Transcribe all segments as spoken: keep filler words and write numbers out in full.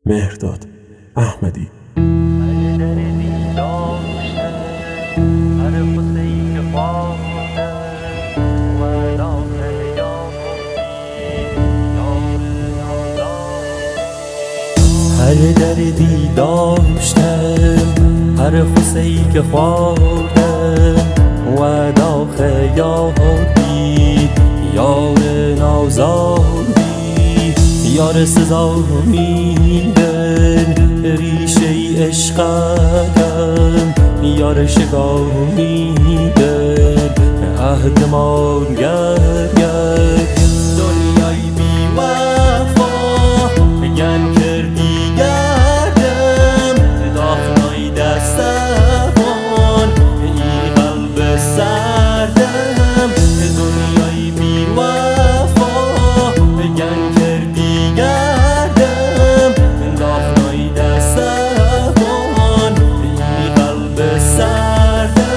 مهرداد احمدی. هر دردی داشتم، هر خوصه‌ای که خوردم و داخل یادی یار نازادی، یار سزا میدن ریشه عشقم، یار شکار میدن عهد ما گرد دنیای بی وفا بگن کردی گردم داخلای دستمان ای قلب سردم، دنیای بی وفا بگن کردی گردم داخلای دستمان ای قلب سردم.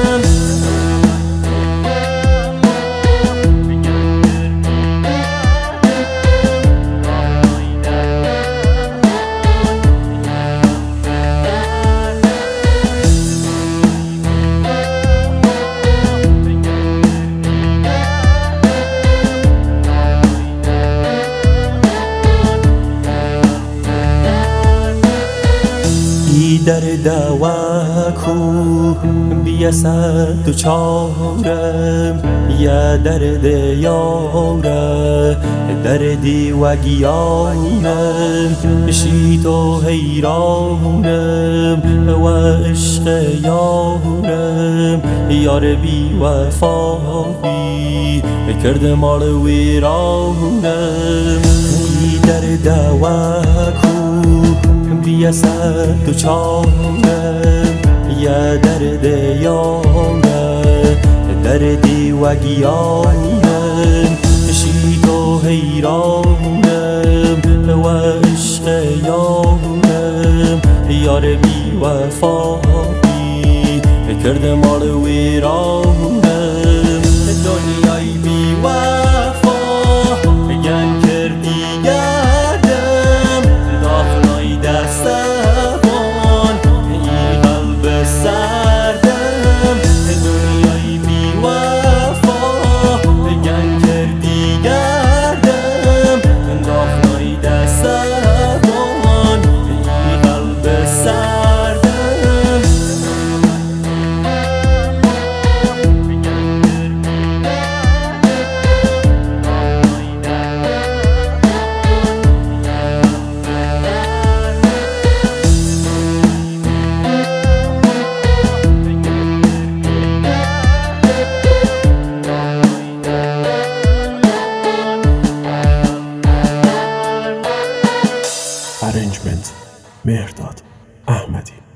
در دواکو بیاسد و چارم یا درد یاره دردی و گیانم شیط و حیرانم و عشق یارم یار بی وفایی کرده مال ویرانم. در دواکو بیاسد و چارم یا درد یاره دردی و گیانم شیط و حیرانم و عشق یارم یار بی وفایی کرده مال ویرانم. دنیای بی وفا بگن کردی گردم داخلای دستمان ای قلب سردم، دنیای بی وفا بگن کردی گردم داخلای دستمان ای قلب سردم. Arrangement مهرداد احمدی.